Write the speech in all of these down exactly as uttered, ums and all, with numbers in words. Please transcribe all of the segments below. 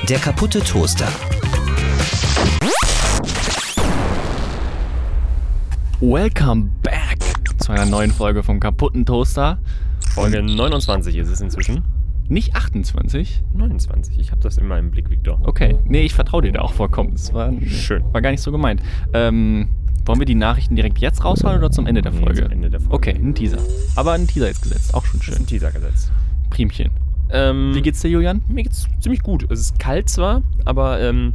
Der kaputte Toaster. Welcome back zu einer neuen Folge vom kaputten Toaster. Folge neunundzwanzig ist es inzwischen. Nicht achtundzwanzig? neunundzwanzig, ich habe das in meinem Blick, Victor. Okay, nee, ich vertraue dir da auch vollkommen. Das war, Schön. War gar nicht so gemeint. Ähm, wollen wir die Nachrichten direkt jetzt raushauen oder zum Ende der Folge? Nee, zum Ende der Folge. Okay, ein Teaser. Aber ein Teaser jetzt gesetzt, auch schon Das ist schön. ein Teaser gesetzt. Primchen. Ähm, Wie geht's dir, Julian? Mir geht's ziemlich gut. Es ist kalt zwar, aber ähm,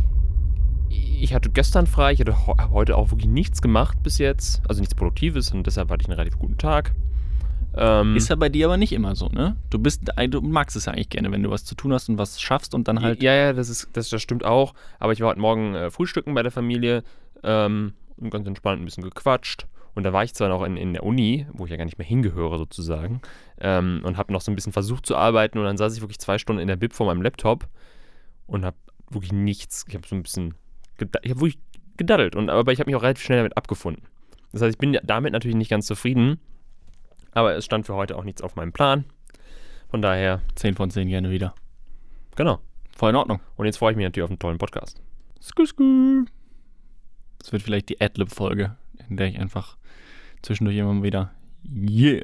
ich hatte gestern frei. Ich hatte ho- hab heute auch wirklich nichts gemacht bis jetzt. Also nichts Produktives und deshalb hatte ich einen relativ guten Tag. Ähm, Ist ja bei dir aber nicht immer so, ne? Du bist, du magst es ja eigentlich gerne, wenn du was zu tun hast und was schaffst und dann halt... Ja, ja, das, ist, das, das stimmt auch. Aber ich war heute Morgen äh, frühstücken bei der Familie ähm, und ganz entspannt ein bisschen gequatscht. Und da war ich zwar noch in, in der Uni, wo ich ja gar nicht mehr hingehöre sozusagen, ähm, und habe noch so ein bisschen versucht zu arbeiten. Und dann saß ich wirklich zwei Stunden in der Bib vor meinem Laptop und habe wirklich nichts, ich habe so ein bisschen, geda- ich habe wirklich gedaddelt. Und, aber ich habe mich auch relativ schnell damit abgefunden. Das heißt, ich bin damit natürlich nicht ganz zufrieden. Aber es stand für heute auch nichts auf meinem Plan. Von daher, zehn von zehn gerne wieder. genau. Voll in Ordnung. Und jetzt freue ich mich natürlich auf einen tollen Podcast. Skü, skü. Das wird vielleicht die Adlib-Folge, in der ich einfach zwischendurch immer mal wieder Yeah,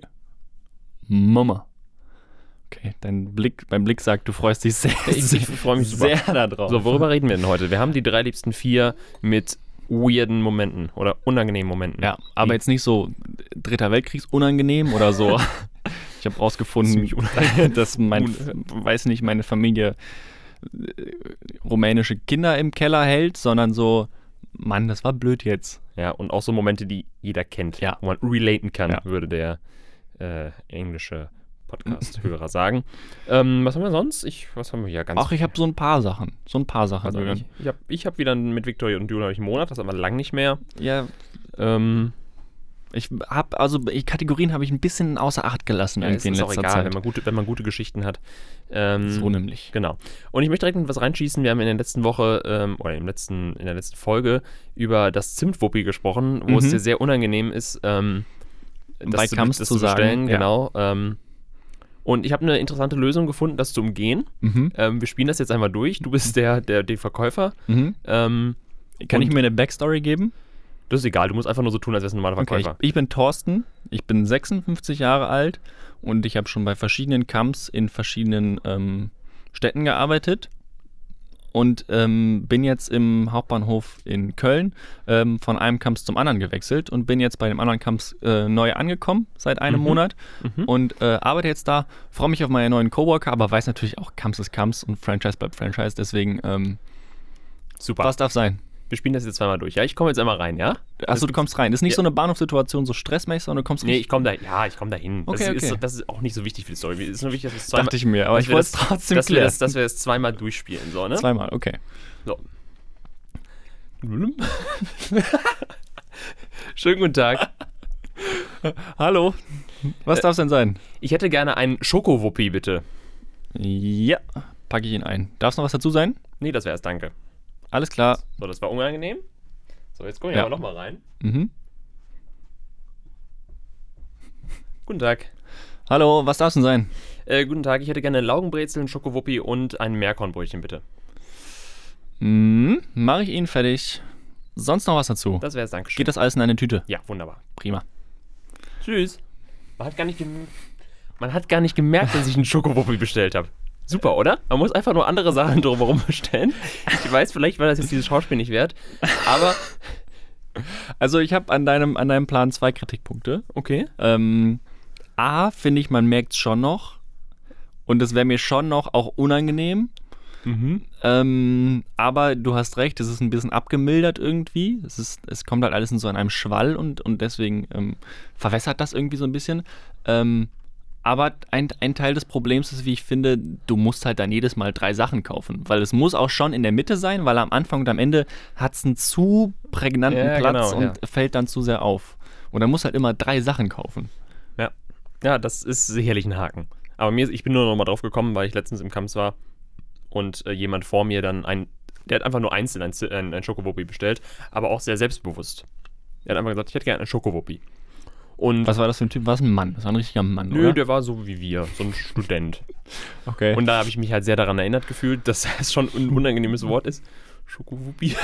Mama. Okay, dein Blick, mein Blick sagt, du freust dich sehr, Ich, ich freue mich super. sehr darauf. So, worüber reden wir denn heute? Wir haben die drei liebsten vier mit weirden Momenten oder unangenehmen Momenten. Ja, aber Die- jetzt nicht so Dritter Weltkriegs unangenehm oder so. Ich habe rausgefunden, Ziemlich unangenehm. dass mein, weiß nicht, meine Familie äh, rumänische Kinder im Keller hält, sondern so, Mann, das war blöd jetzt. Ja, und auch so Momente, die jeder kennt, Ja. wo man relaten kann, Ja. würde der äh, englische Podcast-Hörer sagen. Ähm, was haben wir sonst? Ich, was haben wir hier? Ganz Ach, ich habe so ein paar Sachen. So ein paar Sachen. also Julian. ich ich habe ich hab wieder mit Victoria und Julian einen Monat, das aber lang nicht mehr. Ja, Ähm, ich habe, also ich, Kategorien habe ich ein bisschen außer Acht gelassen ja, irgendwie in ist auch letzter egal, Zeit. wenn man, gute, wenn man gute Geschichten hat. Ähm, So nämlich. Genau. Und ich möchte direkt mit was reinschießen. Wir haben in der letzten Woche, ähm, oder im letzten, in der letzten Folge über das Zimtwuppi gesprochen, wo Mhm. es dir sehr unangenehm ist, ähm, das Bei zu, Kamps das zu zu sagen, bestellen. ja. Genau. Ähm, und ich habe eine interessante Lösung gefunden, das zu umgehen. Mhm. Ähm, wir spielen das jetzt einmal durch. Du bist der, der, der Verkäufer. Mhm. Ähm, Kann und ich mir eine Backstory geben? das ist egal, du musst einfach nur so tun, als wärst du ein normaler Okay, ich, Verkäufer. ich bin Thorsten, ich bin sechsundfünfzig Jahre alt und ich habe schon bei verschiedenen Camps in verschiedenen ähm, Städten gearbeitet und ähm, bin jetzt im Hauptbahnhof in Köln ähm, von einem Camps zum anderen gewechselt und bin jetzt bei dem anderen Camps äh, neu angekommen seit einem Mhm. Monat Mhm. und äh, arbeite jetzt da, freue mich auf meine neuen Coworker, aber weiß natürlich auch, Camps ist Camps und Franchise bleibt Franchise, deswegen ähm, Super. was darf sein? Wir spielen das jetzt zweimal durch. Ja, ich komme jetzt einmal rein, ja? Achso, du kommst rein. Das ist nicht Ja. so eine Bahnhofssituation, so stressmäßig, sondern du kommst Nee, richtig- ich komme da, ja, ich komme da hin. Okay, das, okay. Ist, das ist auch nicht so wichtig für die Story. Es ist nur wichtig, dass wir es zweimal, Dachte ich mir, aber dass ich wir wollte es das- trotzdem dass wir, klären. das, dass wir es zweimal durchspielen. So, ne? Zweimal, okay. So. Schönen guten Tag. Hallo, was darf es denn sein? Ich hätte gerne einen Schokowuppi, bitte. Ja, packe ich ihn ein. Darf es noch was dazu sein? Nee, das wär's, danke. Alles klar. So, das war unangenehm. So, jetzt komme ich Ja. aber nochmal rein. Mhm. Guten Tag. Hallo, was darf es denn sein? Äh, guten Tag, ich hätte gerne Laugenbrezel, einen Schokowuppi und ein Meerkornbrötchen, bitte. Mhm, mache ich Ihnen fertig. Sonst noch was dazu? Das wär's, danke schön. Geht das alles in eine Tüte? Ja, wunderbar. Prima. Tschüss. Man hat gar nicht, gem- Man hat gar nicht gemerkt, dass ich einen Schokowuppi bestellt habe. Super, oder? Man muss einfach nur andere Sachen drumherum bestellen. Ich weiß, vielleicht war das jetzt dieses Schauspiel nicht wert, aber Also ich habe an deinem, an deinem Plan zwei Kritikpunkte. okay. Ähm, A, finde ich, man merkt es schon noch. Und es wäre mir schon noch auch unangenehm. Mhm. Ähm, aber du hast recht, es ist ein bisschen abgemildert irgendwie. Es, ist, es kommt halt alles in so einem Schwall und, und deswegen ähm, verwässert das irgendwie so ein bisschen. Ähm, aber ein, ein Teil des Problems ist, wie ich finde, du musst halt dann jedes Mal drei Sachen kaufen. Weil es muss auch schon in der Mitte sein, weil am Anfang und am Ende hat es einen zu prägnanten Ja, Platz genau, und ja. fällt dann zu sehr auf. Und dann musst halt immer drei Sachen kaufen. Ja. Ja, das ist sicherlich ein Haken. Aber mir, ich bin nur noch mal drauf gekommen, weil ich letztens im Kamps war und äh, jemand vor mir dann ein, der hat einfach nur einzeln ein, ein, ein Schokowuppi bestellt, aber auch sehr selbstbewusst. Er hat einfach gesagt, ich hätte gerne einen Schokowuppi. Und Was war das für ein Typ? War es ein Mann? Das war ein richtiger Mann, nö, oder? der war so wie wir, so ein Student. Okay. Und da habe ich mich halt sehr daran erinnert gefühlt, dass es schon ein unangenehmes Wort ist. Schokowuppi.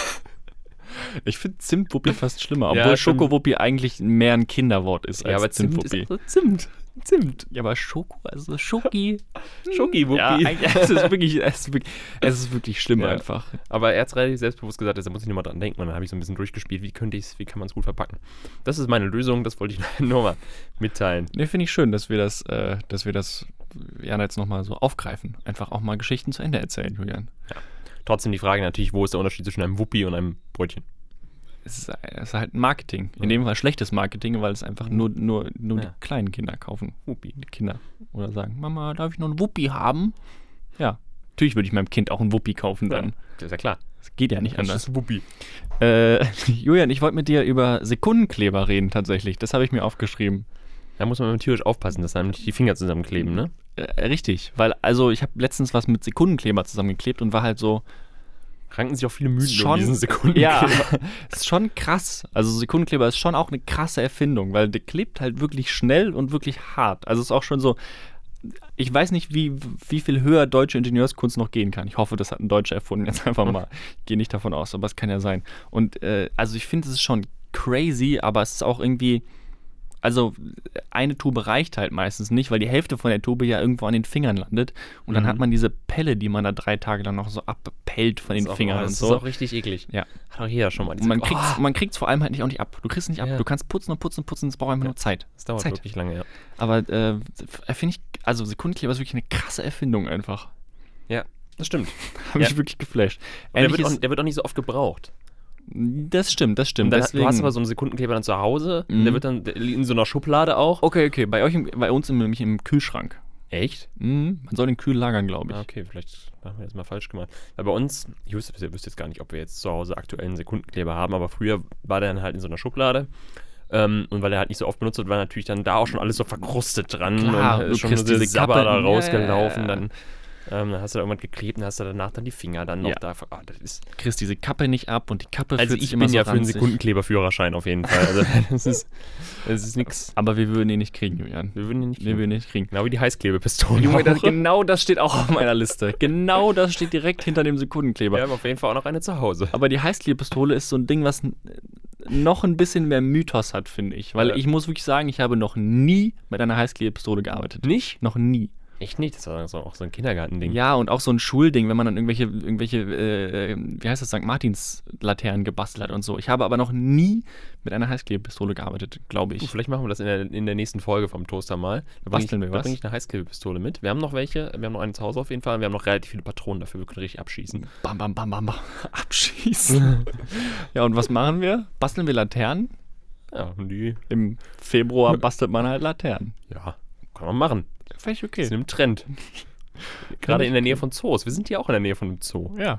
Ich finde Zimtwuppi fast schlimmer, Ja, obwohl stimmt. Schokowuppi eigentlich mehr ein Kinderwort ist Ja, als aber Zimt ist Zimtwuppi. auch so Zimt. Zimt. Ja, aber Schoko, also Schoki. Schokiwuppi. Ja, eigentlich- es ist wirklich, es ist wirklich, es ist wirklich schlimm Ja. einfach. Aber er hat relativ selbstbewusst gesagt, da muss ich nochmal dran denken. Und dann habe ich so ein bisschen durchgespielt, wie könnte ich es, wie kann man es gut verpacken. Das ist meine Lösung, das wollte ich nur mal mitteilen. Ne, finde ich schön, dass wir das, äh, dass wir das ja jetzt nochmal so aufgreifen. Einfach auch mal Geschichten zu Ende erzählen, Julian. Trotzdem die Frage natürlich, wo ist der Unterschied zwischen einem Wuppi und einem Brötchen? Es ist, es ist halt Marketing. In dem Fall schlechtes Marketing, weil es einfach nur, nur, nur Ja. die kleinen Kinder kaufen. Wuppi, die Kinder. Oder sagen, Mama, darf ich noch einen Wuppi haben? Ja, natürlich würde ich meinem Kind auch einen Wuppi kaufen dann. Das ist ja klar. Das geht ja nicht Das anders. ist Wuppi. Äh, Julian, ich wollte mit dir über Sekundenkleber reden tatsächlich. Das habe ich mir aufgeschrieben. Da muss man tierisch aufpassen, dass einem nicht die Finger zusammenkleben, ne? Äh, richtig, weil also ich habe letztens was mit Sekundenkleber zusammengeklebt und war halt so, Ranken sich auch viele Mythen Schon- um diesen Sekunden. ja, ist schon krass. Also Sekundenkleber ist schon auch eine krasse Erfindung, weil der klebt halt wirklich schnell und wirklich hart. Also es ist auch schon so, ich weiß nicht, wie, wie viel höher deutsche Ingenieurskunst noch gehen kann. Ich hoffe, das hat ein Deutscher erfunden, jetzt einfach mal. Ich gehe nicht davon aus, aber es kann ja sein. Und äh, also ich finde, es ist schon crazy, aber es ist auch irgendwie, also eine Tube reicht halt meistens nicht, weil die Hälfte von der Tube ja irgendwo an den Fingern landet. Und dann Mhm. hat man diese Pelle, die man da drei Tage lang noch so abpellt von den Das ist auch- Fingern oh, und das so. ist auch richtig eklig. Ja. Hat auch jeder schon mal. Und man diese- kriegt's, Oh, man kriegt's vor allem halt nicht auch nicht ab. Du kriegst es nicht ab. Ja. Du kannst putzen und putzen und putzen, es braucht einfach Ja. nur Zeit. das dauert Zeit. wirklich lange, ja. Aber äh, finde ich, also Sekundenkleber ist wirklich eine krasse Erfindung einfach. Ja, das stimmt. Habe Ja. mich wirklich geflasht. Und der, wird Ähnliches- auch, der wird auch nicht so oft gebraucht. das stimmt, das Und stimmt. dann, Deswegen, du hast aber so einen Sekundenkleber dann zu Hause. Mhm. Und der wird dann der liegt in so einer Schublade auch. okay, okay, bei euch, im, bei uns im, nämlich im Kühlschrank. Echt? Mhm, man soll den kühl lagern, glaube ich. Ah, okay, vielleicht haben wir das mal falsch gemacht. Weil bei uns, ich wüsste, ich wüsste jetzt gar nicht, ob wir jetzt zu Hause aktuell einen Sekundenkleber haben, aber früher war der dann halt in so einer Schublade. Ähm, und weil der halt nicht so oft benutzt wird, war natürlich dann da auch schon alles so verkrustet dran. Klar, und du ist schon kriegst so diese Sabber Kappe- da ja, rausgelaufen. ja, ja. Dann, ähm, dann hast du da irgendwas geklebt und hast du danach dann die Finger dann noch Ja. da. Ah, das ist, Du kriegst diese Kappe nicht ab und die Kappe also fühlt sich ich immer bin so ja für einen ranzig. Sekundenkleberführerschein auf jeden Fall. Also das ist, das ist nix. Aber wir würden ihn nicht kriegen, Julian. Wir würden ihn nicht Wir kriegen. würden ihn nicht kriegen. Genau wie die Heißklebepistole. Junge, das, auch. genau das steht auch auf meiner Liste. Genau das steht direkt hinter dem Sekundenkleber. Wir haben auf jeden Fall auch noch eine zu Hause. Aber die Heißklebepistole ist so ein Ding, was n- noch ein bisschen mehr Mythos hat, finde ich. Weil Ja. ich muss wirklich sagen, ich habe noch nie mit einer Heißklebepistole gearbeitet. Nicht? Noch nie. Echt nicht? Das war so- auch so ein Kindergartending. Ja, und auch so ein Schulding, wenn man dann irgendwelche, irgendwelche äh, wie heißt das, Sankt Martins-Laternen gebastelt hat und so. Ich habe aber noch nie mit einer Heißklebepistole gearbeitet, glaube Uh, ich. vielleicht machen wir das in der, in der nächsten Folge vom Toaster mal. Da bring Basteln ich, wir da was? bringe ich eine Heißklebepistole mit. Wir haben noch welche. Wir haben noch eine zu Hause auf jeden Fall. Wir haben noch relativ viele Patronen dafür. Wir können richtig abschießen. Bam, bam, bam, bam, bam. Abschießen. Ja, und was machen wir? Basteln wir Laternen? Ja, und die, Im Februar bastelt man halt Laternen. ja, kann man machen. Finde ich Das okay. ist im Trend. Gerade in der Nähe von Zoos. Wir sind ja auch in der Nähe von einem Zoo. Ja.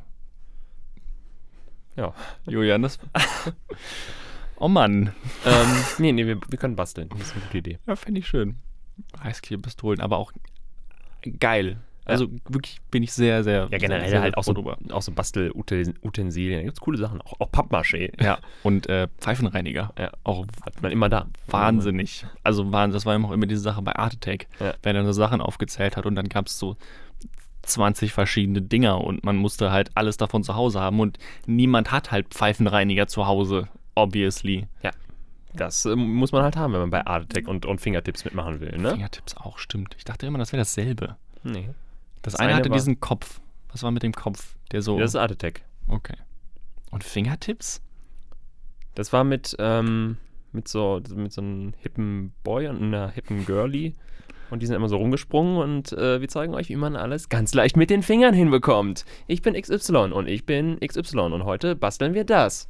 Ja. Julian, das. Oh Mann. ähm, nee, nee, wir, wir können basteln. Das ist eine gute Idee. Ja, finde ich schön. Heißklebepistolen, aber auch geil. Also wirklich bin ich sehr, sehr. Ja, generell sehr, sehr halt auch froh so, drüber. auch so Bastelutensilien. Da gibt es coole Sachen. Auch, auch Pappmaché. Ja, und äh, Pfeifenreiniger. Ja. Auch Hat man immer da. wahnsinnig. Also Wahnsinn. Das war immer auch immer diese Sache bei Art Attack, Ja. wer dann so Sachen aufgezählt hat und dann gab es so zwanzig verschiedene Dinger und man musste halt alles davon zu Hause haben und niemand hat halt Pfeifenreiniger zu Hause, obviously. Das äh, muss man halt haben, wenn man bei Art Attack und, und Fingertips mitmachen will, ne? Fingertips auch, stimmt. Ich dachte immer, das wäre dasselbe. Nee. Das, Das eine eine hatte war- diesen Kopf. Was war mit dem Kopf? Der so. Das ist Art Attack. Okay. Und Fingertips? Das war mit, ähm, mit so, mit so einem hippen Boy und einer hippen Girlie. Und die sind immer so rumgesprungen und äh, wir zeigen euch, wie man alles ganz leicht mit den Fingern hinbekommt. Ich bin X Y und ich bin X Y und heute basteln wir das.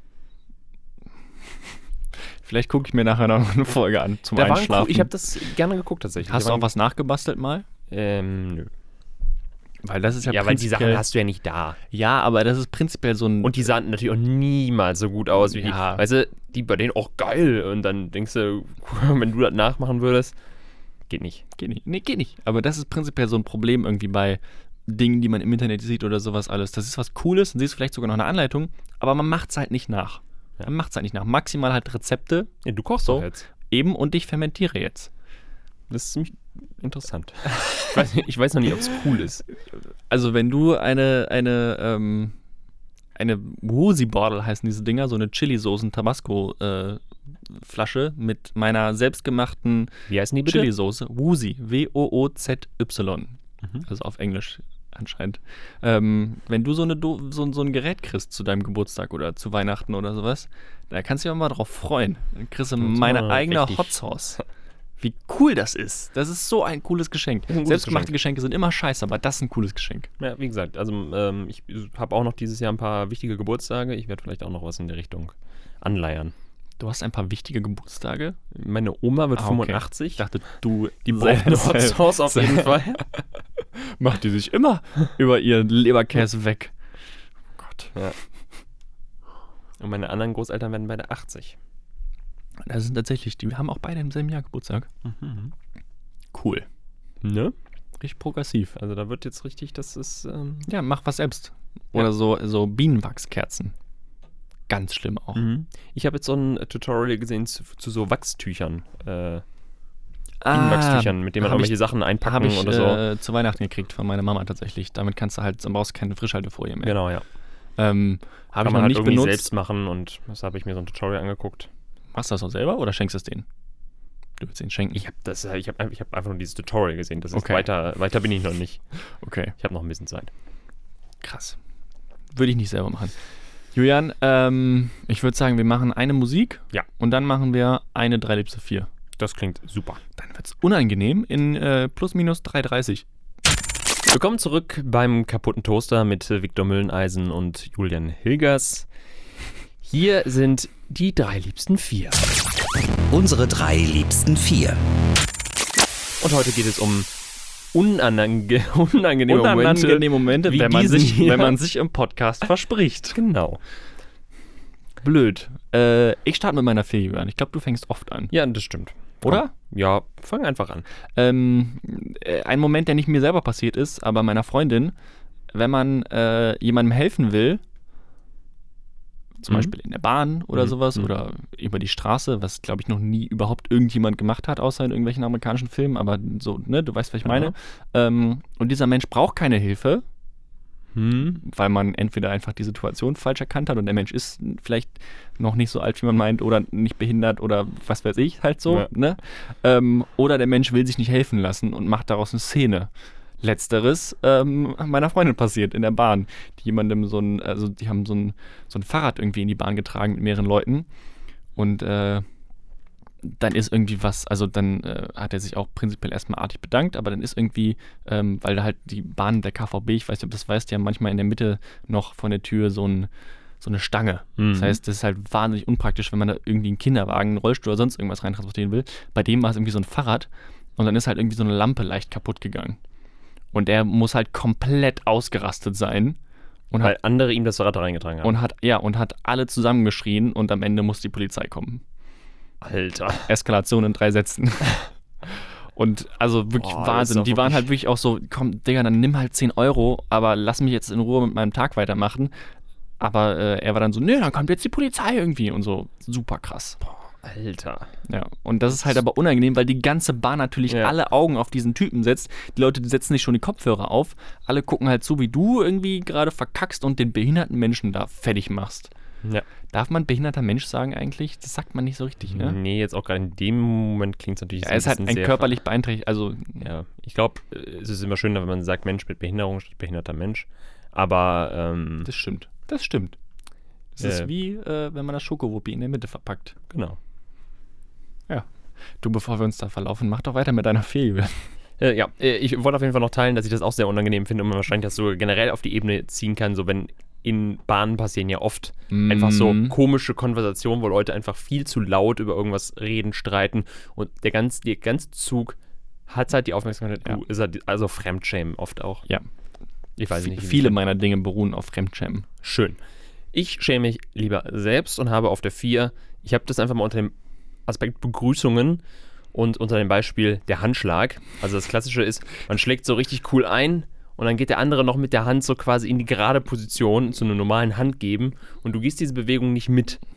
Vielleicht gucke ich mir nachher noch eine Folge an zum Da waren Einschlafen. cool, ich habe das gerne geguckt tatsächlich. Hast Da du auch waren- was nachgebastelt mal? Ähm, nö. Weil das ist ja, Ja, weil die Sachen prinzipiell- hast du ja nicht da. Ja, aber das ist prinzipiell so ein. Und die sahen natürlich auch niemals so gut aus wie Ja. die. Weißt du, die bei denen auch geil. Und dann denkst du, wenn du das nachmachen würdest, geht nicht. Geht nicht. Nee, geht nicht. Aber das ist prinzipiell so ein Problem irgendwie bei Dingen, die man im Internet sieht oder sowas alles. Das ist was Cooles, dann siehst du vielleicht sogar noch eine Anleitung, aber man macht es halt nicht nach. Ja. Man macht es halt nicht nach. Maximal halt Rezepte. Ja, du kochst So. doch jetzt. Eben, und ich fermentiere jetzt. Das ist ziemlich interessant. Ich weiß, nicht, ich weiß noch nicht, ob es cool ist. Also wenn du eine, eine, ähm, eine Woozy Bottle heißen diese Dinger, so eine Chili-Soßen-Tabasco-Flasche äh, mit meiner selbstgemachten Wie heißen die bitte? Chili-Soße. Woozy, W O O Z Y. Mhm. Also auf Englisch anscheinend. Ähm, wenn du so, eine Do- so, so ein Gerät kriegst zu deinem Geburtstag oder zu Weihnachten oder sowas, da kannst du dich auch mal drauf freuen. Dann kriegst du meine eigene richtig. Hot Sauce. Wie cool das ist. Das ist so ein cooles Geschenk. Ein gutes Selbstgemachte Geschenk. Geschenke sind immer scheiße, aber das ist ein cooles Geschenk. Ja, wie gesagt, also ähm, ich habe auch noch dieses Jahr ein paar wichtige Geburtstage. Ich werde vielleicht auch noch was in der Richtung anleiern. Du hast ein paar wichtige Geburtstage. Meine Oma wird Ah, okay. fünfundachtzig. Ich dachte, du Die braucht eine Hot Sauce auf jeden Fall. Macht die sich immer über ihren Leberkäse weg. Oh Gott. Ja. Und meine anderen Großeltern werden beide achtzig. Das sind tatsächlich, die haben auch beide im selben Jahr Geburtstag. Mhm. Cool. Ne? Richtig progressiv. Also da wird jetzt richtig, das ist... Ähm Ja, mach was selbst. Oder Ja. so, so Bienenwachskerzen. Ganz schlimm auch. Mhm. Ich habe jetzt so ein Tutorial gesehen zu, zu so Wachstüchern. Äh, Bienenwachstüchern, mit denen man hab irgendwelche ich- Sachen einpacken Habe ich oder so. äh, zu Weihnachten gekriegt von meiner Mama tatsächlich. Damit kannst du halt, dann brauchst du keine Frischhaltefolie mehr. Genau, ja. Ähm, Habe Kann ich man noch halt nicht irgendwie benutzt. selbst machen und das habe ich mir so ein Tutorial angeguckt. Machst du das auch selber oder schenkst du es denen? Du willst denen schenken? Ich habe das, ich habe ich hab einfach nur dieses Tutorial gesehen. Das ist Okay. weiter, weiter bin ich noch nicht. Okay, Ich habe noch ein bisschen Zeit. krass. Würde ich nicht selber machen. Julian, ähm, ich würde sagen, wir machen eine Musik. Ja. Und dann machen wir eine drei Liebste vier. Das klingt super. Dann wird es unangenehm in äh, plus minus drei Uhr dreißig. Willkommen zurück beim kaputten Toaster mit äh, Viktor Mülleneisen und Julian Hilgers. Hier sind die drei liebsten vier. Unsere drei liebsten vier. Und heute geht es um unange unangenehme Momente. Unangenehme Momente, wie wenn man, diesen sich, hier. wenn man sich im Podcast verspricht. Genau. Blöd. Äh, ich starte mit meiner vier, Julian. Ich glaube, du fängst oft an. Ja, das stimmt. Oder? Ja, fang einfach an. Ähm, äh, ein Moment, der nicht mir selber passiert ist, aber meiner Freundin, wenn man äh, jemandem helfen will, zum Mhm. Beispiel in der Bahn oder Mhm. sowas Mhm. oder über die Straße, was glaube ich noch nie überhaupt irgendjemand gemacht hat, außer in irgendwelchen amerikanischen Filmen, aber so, ne, du weißt, was ich meine. Ja. Ähm, und dieser Mensch braucht keine Hilfe, Hm. weil man entweder einfach die Situation falsch erkannt hat und der Mensch ist vielleicht noch nicht so alt, wie man meint, oder nicht behindert oder was weiß ich, halt so, Ja. ne? Ähm, oder der Mensch will sich nicht helfen lassen und macht daraus eine Szene. Letzteres ähm, meiner Freundin passiert in der Bahn, die jemandem so ein, also die haben so ein, so ein Fahrrad irgendwie in die Bahn getragen mit mehreren Leuten und äh, dann ist irgendwie was, also dann äh, hat er sich auch prinzipiell erstmal artig bedankt, aber dann ist irgendwie, ähm, weil da halt die Bahn der K V B, ich weiß nicht, ob du das weißt, die haben manchmal in der Mitte noch von der Tür so, ein, so eine Stange. Mhm. Das heißt, das ist halt wahnsinnig unpraktisch, wenn man da irgendwie einen Kinderwagen, einen Rollstuhl oder sonst irgendwas reintransportieren will. Bei dem war es irgendwie so ein Fahrrad und dann ist halt irgendwie so eine Lampe leicht kaputt gegangen. Und er muss halt komplett ausgerastet sein und Weil hat, andere ihm das Rad reingetragen haben. und hat, ja, und hat alle zusammengeschrien und am Ende muss die Polizei kommen. Alter. Eskalation in drei Sätzen. Und also wirklich Boah, das ist Wahnsinn. auch Die waren wirklich- halt wirklich auch so, komm, Digga, dann nimm halt zehn Euro, aber lass mich jetzt in Ruhe mit meinem Tag weitermachen. Aber äh, er war dann so, nö, dann kommt jetzt die Polizei irgendwie und so. Super krass. Alter. Ja, und das ist halt aber unangenehm, weil die ganze Bahn natürlich Ja. alle Augen auf diesen Typen setzt. Die Leute, die setzen sich schon die Kopfhörer auf. Alle gucken halt zu, wie du irgendwie gerade verkackst und den behinderten Menschen da fertig machst. Ja. Darf man behinderter Mensch sagen eigentlich? Das sagt man nicht so richtig, ne? Nee, jetzt auch gerade in dem Moment klingt es natürlich Ja, er ist halt bisschen ein sehr körperlich beeinträchtigt, also Ja, ich glaube, es ist immer schöner, wenn man sagt Mensch mit Behinderung statt behinderter Mensch. Aber ähm, das stimmt. Das stimmt. Das Äh. ist wie, äh, wenn man das Schokowuppi in der Mitte verpackt. genau. Du, bevor wir uns da verlaufen, mach doch weiter mit deiner Fehl. Äh, ja, äh, ich wollte auf jeden Fall noch teilen, dass ich das auch sehr unangenehm finde und man wahrscheinlich das so generell auf die Ebene ziehen kann, so wenn in Bahnen passieren ja oft einfach so Mhm. komische Konversationen, wo Leute einfach viel zu laut über irgendwas reden, streiten und der ganze, der ganze Zug hat halt die Aufmerksamkeit, Ja. du, ist halt, also Fremdschämen oft auch. Ja. Ich weiß V- nicht. Viele meiner Dinge beruhen auf Fremdschämen. Schön. Ich schäme mich lieber selbst und habe auf der vier, ich habe das einfach mal unter dem Aspekt Begrüßungen und unter dem Beispiel der Handschlag. Also das Klassische ist, man schlägt so richtig cool ein und dann geht der andere noch mit der Hand so quasi in die gerade Position zu einer normalen Hand geben und du gehst diese Bewegung nicht mit.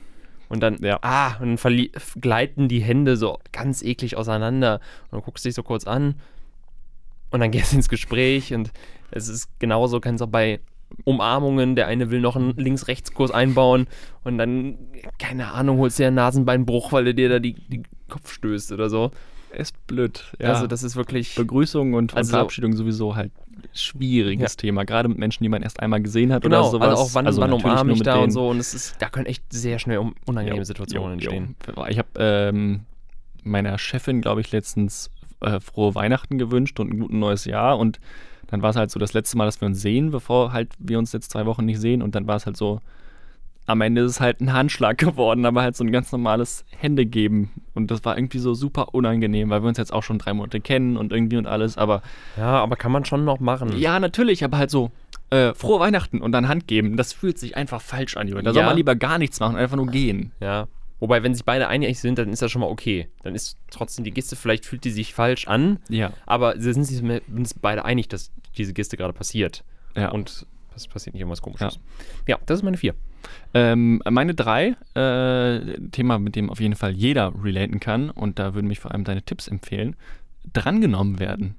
Und dann, Ja. ah, und dann verli- gleiten die Hände so ganz eklig auseinander. Und du guckst dich so kurz an und dann gehst du ins Gespräch. Und es ist genauso, kannst auch bei Umarmungen, der eine will noch einen Links-Rechts-Kurs einbauen und dann, keine Ahnung, holst dir einen Nasenbeinbruch, weil er dir da die, die Kopf stößt oder so. Ist blöd. Ja. Also das ist wirklich... Begrüßung und, Also- und Verabschiedung sowieso halt schwieriges Ja. Thema. Gerade mit Menschen, die man erst einmal gesehen hat Genau, oder sowas. also auch wann, wann natürlich umarme nur ich mit da denen. und so. Und es ist, da können echt sehr schnell un- unangenehme Jo, Situationen jo, jo. entstehen. Ich habe ähm, meiner Chefin, glaube ich, letztens äh, frohe Weihnachten gewünscht und ein gutes neues Jahr. Und dann war es halt so das letzte Mal, dass wir uns sehen, bevor halt wir uns jetzt zwei Wochen nicht sehen. Und dann war es halt so, am Ende ist es halt ein Handschlag geworden, aber halt so ein ganz normales Händegeben. Und das war irgendwie so super unangenehm, weil wir uns jetzt auch schon drei Monate kennen und irgendwie und alles. Aber Ja, aber kann man schon noch machen. ja, natürlich, aber halt so äh, frohe Weihnachten und dann Hand geben, das fühlt sich einfach falsch an, Junge. Da soll Ja. man lieber gar nichts machen, einfach nur gehen. Ja. Wobei, wenn sich beide einig sind, dann ist das schon mal okay. Dann ist trotzdem die Geste, vielleicht fühlt die sich falsch an, Ja. aber sie sind sich zumindest beide einig, dass diese Geste gerade passiert. Ja. Und es passiert nicht irgendwas Komisches. Ja. ja, das ist meine vier. Ähm, meine drei, äh, Thema, mit dem auf jeden Fall jeder relaten kann, und da würden mich vor allem deine Tipps empfehlen, drangenommen werden.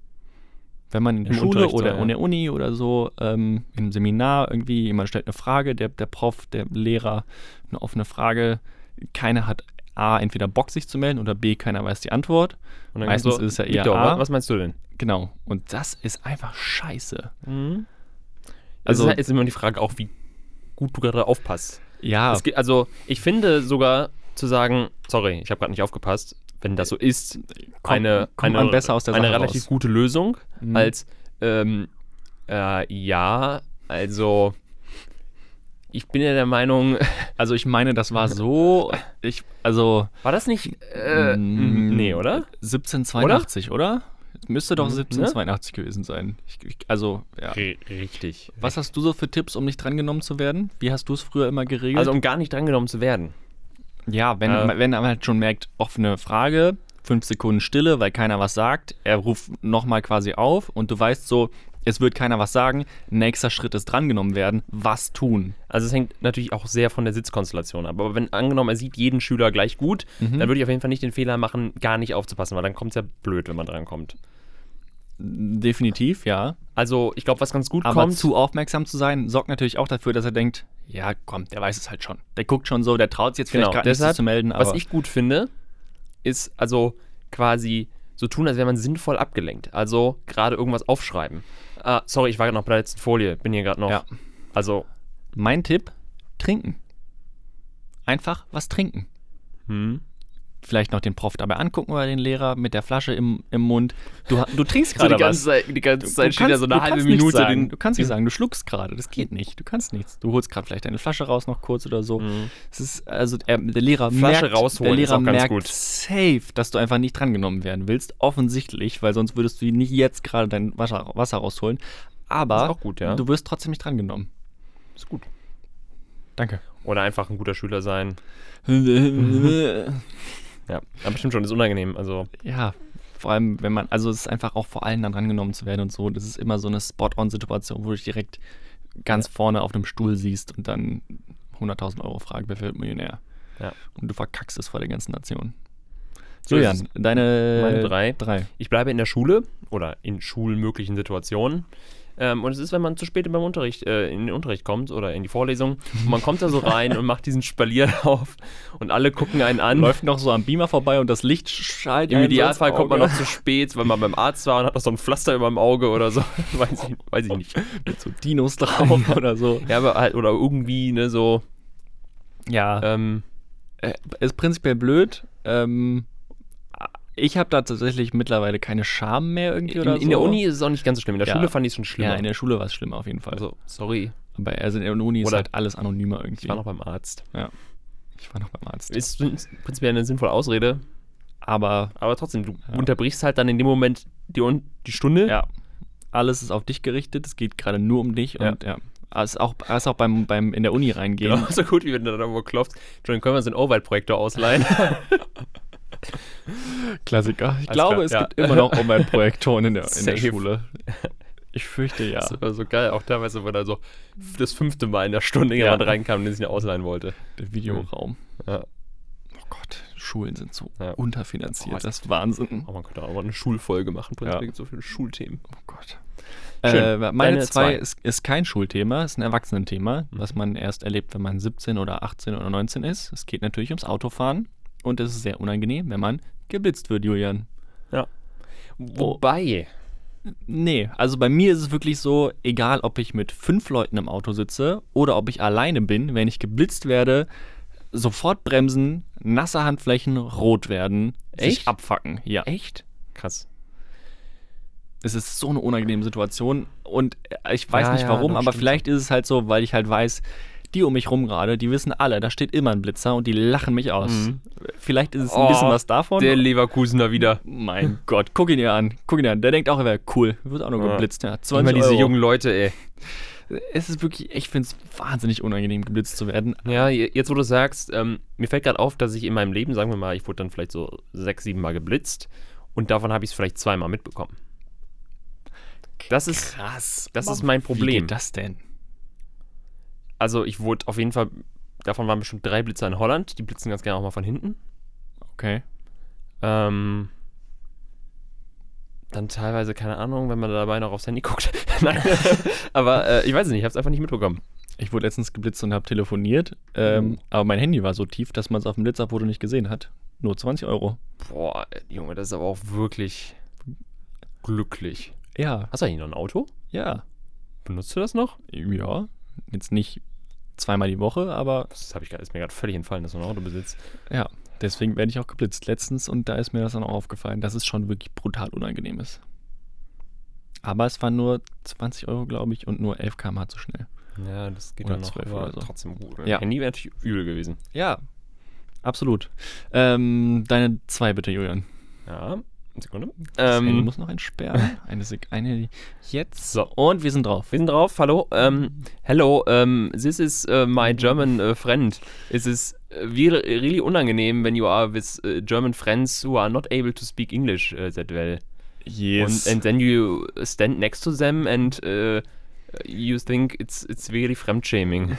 Wenn man in der Im Schule Unterricht, oder ja. in der Uni oder so, ähm, im Seminar irgendwie, jemand stellt eine Frage, der, der Prof, der Lehrer, eine offene Frage, keiner hat A, entweder Bock sich zu melden oder B, keiner weiß die Antwort. Und dann Meistens so, ist es ja eher Victor, A. wa- was meinst du denn? Genau. Und das ist einfach scheiße. Mhm. Also- Also ist immer die Frage auch, wie gut du gerade aufpasst. Ja, Es gibt, also ich finde sogar zu sagen, sorry, ich habe gerade nicht aufgepasst, wenn das so ist, Kommt- eine, kommt eine, man besser aus der eine Sache relativ raus. gute Lösung, Mhm. als ähm, äh, ja, also ich bin ja der Meinung, also ich meine, das war so, ich, also war das nicht, äh, Mm, nee, oder? siebzehnhundertzweiundachtzig, oder? Es müsste doch Mhm, siebzehnhundertzweiundachtzig gewesen sein. Ich, ich, also, ja. Richtig. Was hast du so für Tipps, um nicht drangenommen zu werden? Wie hast du es früher immer geregelt? Also um gar nicht drangenommen zu werden. ja, wenn, äh, wenn man halt schon merkt, offene Frage, fünf Sekunden Stille, weil keiner was sagt, er ruft nochmal quasi auf und du weißt so, es wird keiner was sagen, nächster Schritt ist drangenommen werden, was tun? Also es hängt natürlich auch sehr von der Sitzkonstellation ab. Aber wenn angenommen, er sieht jeden Schüler gleich gut, Mhm. dann würde ich auf jeden Fall nicht den Fehler machen, gar nicht aufzupassen, weil dann kommt es ja blöd, wenn man drankommt. Definitiv, ja. Also ich glaube, was ganz gut Aber kommt, zu aufmerksam zu sein, sorgt natürlich auch dafür, dass er denkt, ja komm, der weiß es halt schon. Der guckt schon so, der traut sich jetzt vielleicht Genau, gerade nicht sich deshalb, zu melden, aber was ich gut finde, ist also quasi so tun, als wäre man sinnvoll abgelenkt. Also gerade irgendwas aufschreiben. Ah, sorry, ich war gerade noch bei der letzten Folie, bin hier gerade noch. Ja. Also, mein Tipp, trinken. Einfach was trinken. hm. Vielleicht noch den Prof dabei angucken oder den Lehrer mit der Flasche im, im Mund. Du, du trinkst So gerade die ganze was. Zeit, die ganze Du Zeit steht da so du eine halbe kannst nicht Minute. Sagen, den, du kannst nicht sagen, du schluckst gerade. Das geht nicht. Du kannst nichts. Du holst gerade vielleicht deine Flasche raus noch kurz oder so. Mhm. Es ist also er, der Lehrer Flasche merkt, rausholen der ist Lehrer auch ganz merkt gut. safe, dass du einfach nicht drangenommen werden willst. Offensichtlich, weil sonst würdest du nicht jetzt gerade dein Wasser, Wasser rausholen. Aber Ist auch gut, ja. du wirst trotzdem nicht drangenommen. Ist gut. Danke. Oder einfach ein guter Schüler sein. ja, Ja, aber stimmt schon, ist unangenehm. Also, vor allem, wenn man, also es ist einfach auch vor allen dann drangenommen zu werden und so. Das ist immer so eine Spot-on-Situation, wo du dich direkt ganz vorne auf einem Stuhl siehst und dann hunderttausend Euro fragt, wer wird Millionär? Ja. Und du verkackst es vor der ganzen Nation. So ist Julian, deine Meine drei. drei. ich bleibe in der Schule oder in schulmöglichen Situationen. Ähm, und es ist, wenn man zu spät beim Unterricht, äh, in den Unterricht kommt oder in die Vorlesung und man kommt da so rein und macht diesen Spalier auf und alle gucken einen an. Läuft noch so am Beamer vorbei und das Licht schaltet. Im Idealfall kommt man noch zu spät, weil man beim Arzt war und hat noch so ein Pflaster über dem Auge oder so. weiß, ich, weiß ich nicht. mit so Dinos drauf oder so. Ja, aber halt, oder irgendwie, ne, so, Ja, ähm, äh, ist prinzipiell blöd. Ähm, ich habe da tatsächlich mittlerweile keine Scham mehr irgendwie in, oder so. in der Uni ist es auch nicht ganz so schlimm. In der Ja. Schule fand ich es schon schlimmer. Ja, in der Schule war es schlimmer auf jeden Fall. also, sorry, Aber also in der Uni ist Oder- halt alles anonymer irgendwie. ich war noch beim Arzt. Ich war noch beim Arzt. Ist prinzipiell eine sinnvolle Ausrede, Aber aber trotzdem, du Ja. unterbrichst halt dann in dem Moment die, Un- die Stunde. ja, alles ist auf dich gerichtet. Es geht gerade nur um dich. Ja. Und ja, es ist auch, es ist auch beim, beim in der Uni reingehen. Genau, so gut, wie wenn du da irgendwo klopfst. Entschuldigung, können wir uns den Overhead-Projektor ausleihen? Klassiker. Ich Alles glaube, klar, es ja. gibt immer noch Online-Projektoren in der, in der Safe. Schule. Ich fürchte ja. Das war so geil, auch teilweise, wo da so das fünfte Mal in der Stunde Ja. jemand reinkam, den sich nicht ausleihen wollte. Der Videoraum. Ja. Oh Gott, Schulen sind so Ja. unterfinanziert. Oh, das ist Wahnsinn. Oh, man könnte auch mal eine Schulfolge machen. Ja. Da gibt es so viele Schulthemen. Oh Gott. Schön. Äh, meine Deine zwei zwei. ist, ist kein Schulthema, ist ein Erwachsenenthema, Mhm. was man erst erlebt, wenn man siebzehn oder achtzehn oder neunzehn ist. Es geht natürlich ums Autofahren und es ist sehr unangenehm, wenn man geblitzt wird, Julian. Wobei, Nee, also bei mir ist es wirklich so, egal ob ich mit fünf Leuten im Auto sitze oder ob ich alleine bin, wenn ich geblitzt werde, sofort bremsen, nasse Handflächen, rot werden, sich Echt? abfacken. Ja. echt? Krass. Es ist so eine unangenehme Situation und ich weiß Ja, nicht ja, warum, doch, aber stimmt vielleicht ist es halt so, weil ich halt weiß, die um mich rum gerade, die wissen alle, da steht immer ein Blitzer und die lachen mich aus. Mhm. Vielleicht ist es ein Oh, bisschen was davon. Der Leverkusener wieder. Mein Gott, guck ihn dir an, guck ihn dir an. Der denkt auch, er wäre cool. Wird auch nur Ja. geblitzt. Ja, Immer zwanzig diese Euro. jungen Leute, ey. Es ist wirklich, ich finde es wahnsinnig unangenehm, geblitzt zu werden. Ja, je- jetzt wo du sagst, ähm, mir fällt gerade auf, dass ich in meinem Leben, sagen wir mal, ich wurde dann vielleicht so sechs, sieben Mal geblitzt und davon habe ich es vielleicht zweimal mitbekommen. Das ist, Krass. das Aber ist mein Wie Problem. geht das denn? Also ich wurde auf jeden Fall, davon waren bestimmt drei Blitzer in Holland, die blitzen ganz gerne auch mal von hinten. Okay. Ähm, dann teilweise, keine Ahnung, wenn man dabei noch aufs Handy guckt. Nein, aber äh, ich weiß es nicht, ich habe es einfach nicht mitbekommen. Ich wurde letztens geblitzt und habe telefoniert, ähm, Mhm. aber mein Handy war so tief, dass man es auf dem Blitzerfoto nicht gesehen hat. Nur zwanzig Euro. Boah, Junge, das ist aber auch wirklich glücklich. Ja, Hast du eigentlich noch ein Auto? ja, Benutzt du das noch? ja. Jetzt nicht zweimal die Woche, aber Das hab ich, grad- ist mir gerade völlig entfallen, dass du ein Auto besitzt. ja, deswegen werde ich auch geblitzt letztens und da ist mir das dann auch aufgefallen, dass es schon wirklich brutal unangenehm ist. Aber es waren nur zwanzig Euro, glaube ich, und nur elf Kilometer pro Stunde zu schnell. Ja, das geht Oder dann noch, zwölf aber oder so. trotzdem gut. Ja. Handy wäre natürlich übel gewesen. Ja, absolut. Ähm, deine zwei bitte, Julian. Ja, eine Sekunde. Das Handy Ähm, muss noch entsperren. Eine Sek eine jetzt. So. Und wir sind drauf. wir sind drauf. Hallo. Ähm, hello. Um, this is uh, my German uh, friend. It is uh, really, really unangenehm when you are with uh, German friends who are not able to speak English uh, that well. Yes. And, and then you stand next to them and uh, you think it's it's really Fremdshaming.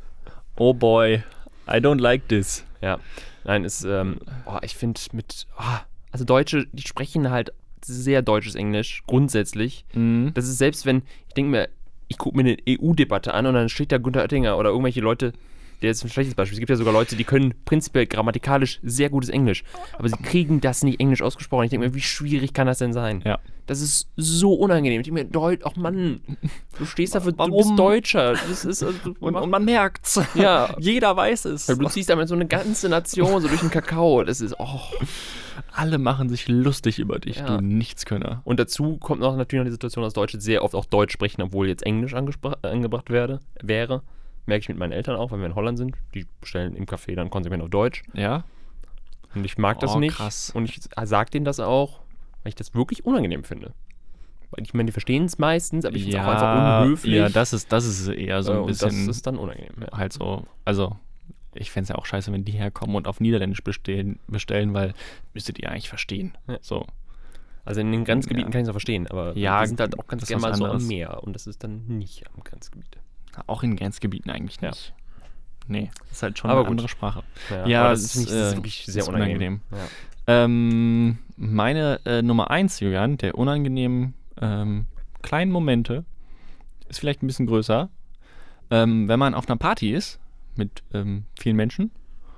Oh boy, I don't like this. Ja, nein, ist, ähm, oh, ich finde mit, oh, also Deutsche, die sprechen halt sehr deutsches Englisch, grundsätzlich. Mhm. Das ist selbst wenn, ich denke mir, ich gucke mir eine E U-Debatte an und dann steht da Günther Oettinger oder irgendwelche Leute, der ist ein schlechtes Beispiel. Es gibt ja sogar Leute, die können prinzipiell grammatikalisch sehr gutes Englisch, aber sie kriegen das nicht Englisch ausgesprochen. Ich denke mir, wie schwierig kann das denn sein? Ja. Das ist so unangenehm. Ich denke mir, Deutsch, ach Mann, du stehst dafür, du Warum? bist Deutscher. Das ist, also, du, Und, und man merkt's. Ja. Jeder weiß es. Weil du ziehst damit so eine ganze Nation so durch den Kakao. Das ist, oh. Alle machen sich lustig über dich, Ja. du Nichtskönner. Und dazu kommt noch natürlich noch die Situation, dass Deutsche sehr oft auch Deutsch sprechen, obwohl jetzt Englisch angespr- angebracht werde, wäre. Merke ich mit meinen Eltern auch, wenn wir in Holland sind. Die bestellen im Café dann konsequent auf Deutsch. Ja? Und ich mag das Oh, nicht. krass. Und ich sage denen das auch, weil ich das wirklich unangenehm finde. Weil ich meine, die verstehen es meistens, aber ich finde es auch einfach unhöflich. Ja, das ist, das ist eher so Äh, ein und bisschen das ist dann unangenehm. Ja. halt so, also ich fände es ja auch scheiße, wenn die herkommen und auf Niederländisch bestellen, bestellen weil müsstet ihr eigentlich verstehen. Ja. So. Also in den Grenzgebieten Ja. kann ich es auch verstehen, aber Ja, wir sind halt auch ganz das ist gerne was mal so am anderes. Meer und das ist dann nicht am Grenzgebiet. Auch in Grenzgebieten eigentlich Ja. nicht. Nee, das ist halt schon Aber eine gut. andere Sprache. Ja, Ja, aber es das, finde ich, ist, das ist äh, wirklich sehr ist unangenehm. unangenehm. Ja. Ähm, meine äh, Nummer eins, Julian, der unangenehmen ähm, kleinen Momente, ist vielleicht ein bisschen größer. Ähm, wenn man auf einer Party ist mit ähm, vielen Menschen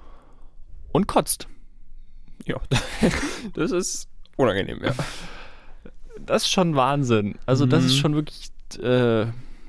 und kotzt. Ja, das ist unangenehm, ja. Das ist schon Wahnsinn. Also das Mhm. ist schon wirklich äh,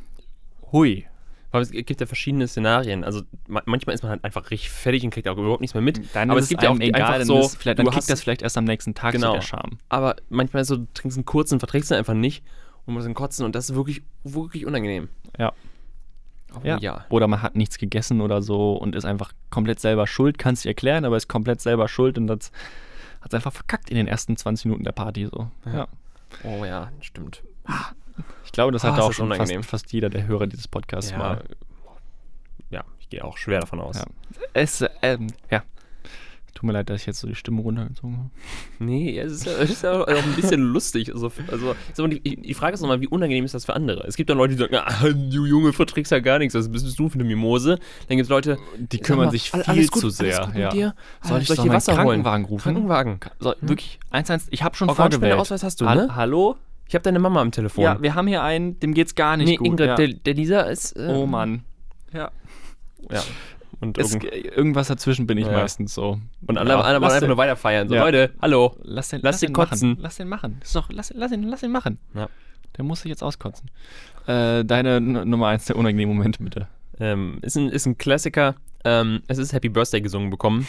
hui. Aber es gibt ja verschiedene Szenarien. Also ma- manchmal ist man halt einfach richtig fertig und kriegt auch überhaupt nichts mehr mit. Dann aber ist es gibt ja auch die egal, einfach dann, so, ist vielleicht, dann du kriegt hast- das vielleicht erst am nächsten Tag Genau. so der Charme. Aber manchmal ist so, du trinkst einen kurzen, verträgst du einfach nicht und musst dann kotzen und das ist wirklich, wirklich unangenehm. Ja. Aber Ja. ja. Oder man hat nichts gegessen oder so und ist einfach komplett selber schuld, kann es sich erklären, aber ist komplett selber schuld und das hat es einfach verkackt in den ersten zwanzig Minuten der Party so. Ja. Ja. Oh ja, stimmt. Ich glaube, das Ah, hat ist auch das schon fast, unangenehm. fast jeder der Hörer dieses Podcasts Ja. mal. ja, ich gehe auch schwer davon aus. Ja. Es, ähm, ja. Tut mir leid, dass ich jetzt so die Stimme runtergezogen habe. Nee, es ist ja, es ist ja auch ein bisschen lustig. Also, also so, die, die Frage ist nochmal, wie unangenehm ist das für andere? Es gibt dann Leute, die sagen, ah, du Junge, verträgst ja gar nichts, was bist du für eine Mimose? Dann gibt es Leute, die kümmern mal, sich viel alles gut, zu sehr. Alles gut mit Ja. dir? Soll ich, Soll ich doch dir meinen Wasser holen? Krankenwagen rufen? Krankenwagen. Soll, Hm? Wirklich, eins eins, ich habe schon Organspendeausweis vorgewählt. hast du, Ha- ne? Hallo? Ich habe deine Mama am Telefon. Ja, wir haben hier einen, dem geht's gar nicht nee, gut. Ingrid, ja. der, der Lisa ist... Äh, Oh Mann. Ja. Ja. Und, Es, irgend- irgendwas dazwischen bin ich Ja. meistens so. und alle, Ja, alle wollen lass einfach den- nur weiter feiern. So, Ja. Leute, hallo. Lass den, Lass den kotzen. Machen. Lass den machen. Ist doch, lass, lass, ihn, lass ihn machen. Ja. Der muss sich jetzt auskotzen. Äh, deine N- Nummer eins der unangenehmen Momente, bitte. Ähm, ist, ein, ist ein Klassiker. Ähm, es ist Happy Birthday gesungen bekommen.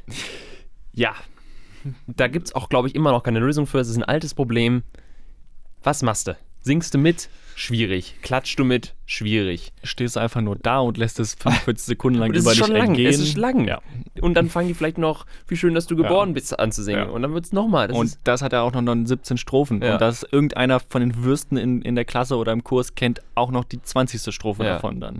Ja. Da gibt es auch, glaube ich, immer noch keine Lösung für. Es ist ein altes Problem. Was machst du? Singst du mit? Schwierig. Klatschst du mit? Schwierig. Stehst du einfach nur da und lässt es fünfundvierzig Sekunden lang Und es über ist dich schon lang. entgehen. Es ist lang. Ja. Und dann fangen die vielleicht noch, wie schön, dass du geboren bist, anzusingen. Ja. Und dann wird es nochmal. Und das hat er auch noch dann siebzehn Strophen. Ja. Und dass irgendeiner von den Würsten in, in der Klasse oder im Kurs kennt auch noch die zwanzigste Strophe Ja. davon dann.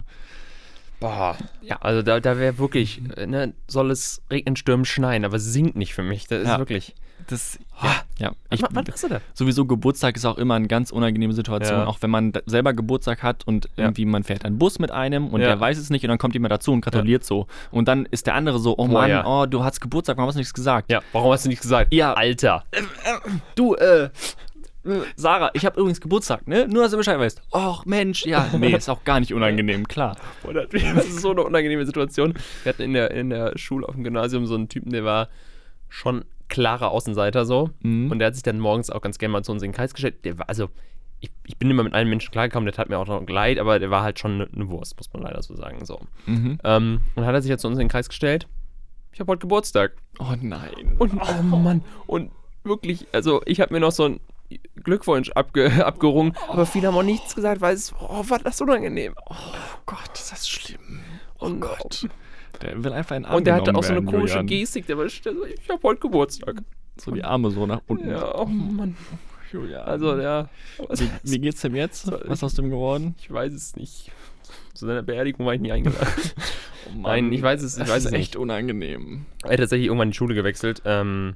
Boah. Ja, also da, da wäre wirklich, äh, ne, soll es regnen, stürmen, schneien, aber es singt nicht für mich. Das ist Ja. wirklich. Das, Ja. ja. Was, Ich, was machst du da? sowieso Geburtstag ist auch immer eine ganz unangenehme Situation, Ja. auch wenn man da selber Geburtstag hat und Ja. irgendwie man fährt einen Bus mit einem und Ja. der weiß es nicht und dann kommt jemand dazu und gratuliert so. Und dann ist der andere so, oh Boah, Mann, ja. oh, du hast Geburtstag, warum hast du nichts gesagt? Ja, warum hast du nicht gesagt? Ja. Alter. Du, äh, Sarah, ich habe übrigens Geburtstag, ne? Nur, dass du Bescheid weißt. Och, Mensch, ja. Nee, ist auch gar nicht unangenehm, klar. Boah, das das ist so eine unangenehme Situation. Wir hatten in der, in der Schule auf dem Gymnasium so einen Typen, der war schon klarer Außenseiter so. Mhm. Und der hat sich dann morgens auch ganz gerne mal zu uns in den Kreis gestellt. Der war, also, ich, ich bin immer mit allen Menschen klargekommen, der tat mir auch noch leid, aber der war halt schon eine, eine Wurst, muss man leider so sagen. So. Mhm. Ähm, und hat er sich jetzt zu uns in den Kreis gestellt. Ich habe heute Geburtstag. Oh nein. Und, oh Mann, und wirklich, also ich habe mir noch so ein Glückwunsch abge, abgerungen, aber viele haben auch nichts gesagt, weil es, oh, war das unangenehm. Oh Gott, ist das schlimm. Oh Gott. Der will einfach in den Arm Und der hatte auch so eine genommen werden, komische Julian. Gestik, der war so, ich habe heute Geburtstag. So die Arme so nach unten. Ja, oh Mann. Julian. Also, ja. Was- Wie, wie geht's dem jetzt? Soll Was ist aus dem geworden? Ich weiß es nicht. Zu seiner Beerdigung war ich nie eingeladen. Oh Mann, Nein, ich weiß es, ich das weiß ist es echt nicht. unangenehm. Er hat tatsächlich irgendwann die Schule gewechselt. Ähm,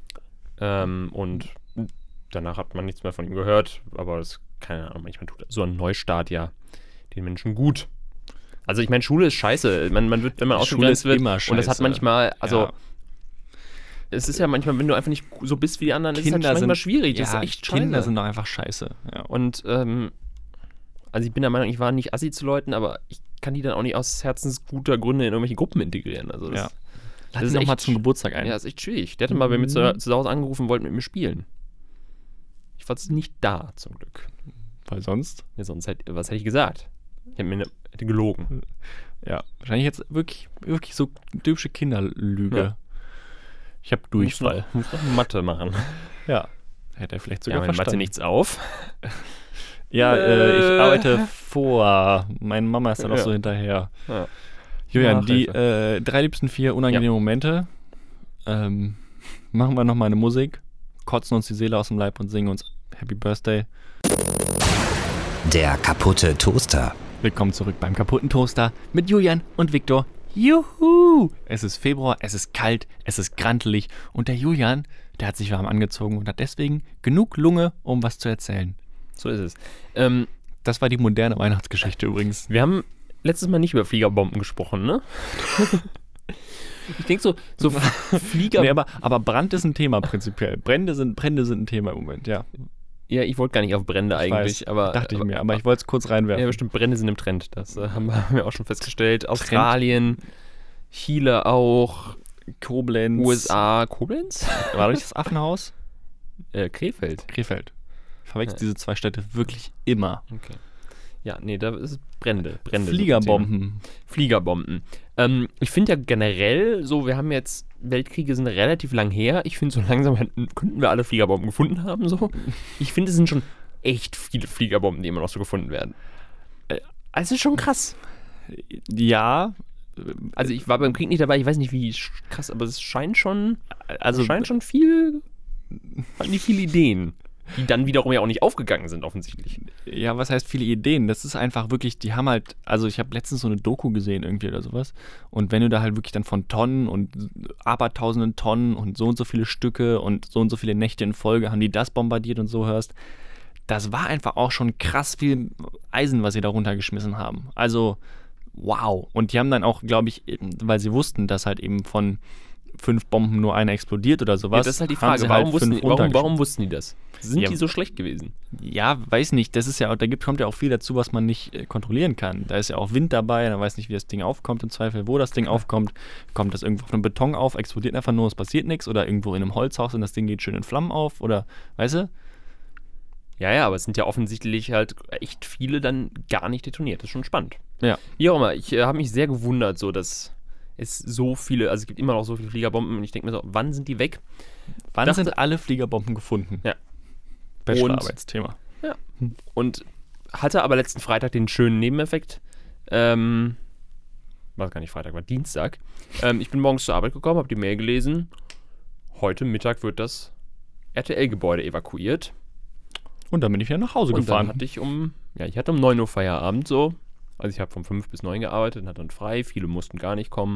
ähm, und danach hat man nichts mehr von ihm gehört. Aber das, keine Ahnung, manchmal tut so ein Neustart ja den Menschen gut. Also ich meine, Schule ist scheiße. Man, man wird, wenn man Schule ausgegrenzt ist wird. immer Und das hat scheiße. manchmal, also Ja. es ist ja manchmal, wenn du einfach nicht so bist wie die anderen, ist es Kinder halt manchmal sind schwierig. Das ja, ist echt Kinder scheiße. sind doch einfach scheiße. Ja. Und ähm, also ich bin der Meinung, ich war nicht assi zu Leuten, aber ich kann die dann auch nicht aus herzensguter Gründe in irgendwelche Gruppen integrieren. Also das, Ja. das Lad ist ihn doch mal echt- zum Geburtstag ein. ja, ist echt schwierig. Der hatte mal bei mir zu, zu Hause angerufen und wollte mit mir spielen. Ich war nicht da, zum Glück. Weil sonst, Ja, sonst hätte, was hätte ich gesagt? Ich hätte mir eine, hätte gelogen. ja, wahrscheinlich jetzt wirklich, wirklich so typische Kinderlüge. Ja. Ich habe Durchfall. Muss noch, muss noch Mathe machen. Ja. Hätte er vielleicht Ja, sogar meine Mathe verstanden. nichts auf. Ja, äh, ich Äh. arbeite vor. Meine Mama ist da noch Ja. so hinterher. Ja. Julian, die Nachhilfe. äh, drei liebsten vier unangenehmen Momente. Ähm, machen wir nochmal eine Musik, kotzen uns die Seele aus dem Leib und singen uns Happy Birthday. Der kaputte Toaster. Willkommen zurück beim kaputten Toaster mit Julian und Viktor. Juhu! Es ist Februar, es ist kalt, es ist grantelig und der Julian, der hat sich warm angezogen und hat deswegen genug Lunge, um was zu erzählen. So ist es. Ähm, Das war die moderne Weihnachtsgeschichte übrigens. wir haben letztes Mal nicht über Fliegerbomben gesprochen, ne? Ich denke so, so Flieger... Nee, aber, aber Brand ist ein Thema prinzipiell. Brände sind, Brände sind ein Thema im Moment, ja. Ja, ich wollte gar nicht auf Brände Ich eigentlich, weiß, aber... dachte ich aber, mir, aber ich wollte es kurz reinwerfen. Ja, bestimmt, Brände sind im Trend. Das äh, haben, wir, haben wir auch schon festgestellt. Australien, Chile auch, Koblenz. U S A, Koblenz? War das nicht das Affenhaus? Äh, Krefeld. Krefeld. Ich verwechsel Ja. diese zwei Städte wirklich immer. Okay. Ja, nee, da ist es Brände. Brände Fliegerbomben. Fliegerbomben. Ähm, ich finde ja generell so, wir haben jetzt, Weltkriege sind relativ lang her. Ich finde, so langsam hätten, könnten wir alle Fliegerbomben gefunden haben. So. Ich finde, es sind schon echt viele Fliegerbomben, die immer noch so gefunden werden. Äh, Also schon krass. Ja, Also ich war beim Krieg nicht dabei, ich weiß nicht, wie sch- krass, aber es scheint schon, also es scheint schon viel, hatten die viele Ideen. die dann wiederum ja auch nicht aufgegangen sind, offensichtlich. Ja, was heißt viele Ideen? Das ist einfach wirklich, die haben halt, also ich habe letztens so eine Doku gesehen irgendwie oder sowas und wenn du da halt wirklich dann von Tonnen und abertausenden Tonnen und so und so viele Stücke und so und so viele Nächte in Folge haben die das bombardiert und so hörst, das war einfach auch schon krass viel Eisen, was sie da runtergeschmissen haben. Also, wow. Und die haben dann auch, glaube ich, weil sie wussten, dass halt eben von fünf Bomben nur eine explodiert oder sowas. Ja, das ist halt die Frage, warum, halt wussten, die, warum, warum wussten die das? Sind ja. die so schlecht gewesen? Ja, weiß nicht. Das ist ja, da gibt, kommt ja auch viel dazu, was man nicht äh, kontrollieren kann. Da ist ja auch Wind dabei, man weiß nicht, wie das Ding aufkommt, im Zweifel, wo das Ding ja. aufkommt. Kommt das irgendwo auf einem Beton auf, explodiert einfach nur, es passiert nichts, oder irgendwo in einem Holzhaus und das Ding geht schön in Flammen auf, oder, weißt du? Ja, ja, aber es sind ja offensichtlich halt echt viele dann gar nicht detoniert. Das ist schon spannend. Ja. Wie auch immer, ich äh, habe mich sehr gewundert, so dass es so viele, also es gibt immer noch so viele Fliegerbomben und ich denke mir so, wann sind die weg? Wann dachte, sind alle Fliegerbomben gefunden? Ja. Bachelorarbeitsthema. Ja. Und hatte aber letzten Freitag den schönen Nebeneffekt, ähm, war gar nicht Freitag, war Dienstag. Ähm, ich bin morgens zur Arbeit gekommen, habe die Mail gelesen. Heute Mittag wird das R T L-Gebäude evakuiert. Und dann bin ich wieder nach Hause und gefahren. Dann hatte ich um, ja, ich hatte um neun Uhr Feierabend so. Also ich habe von fünf bis neun gearbeitet und hatte dann frei. Viele mussten gar nicht kommen.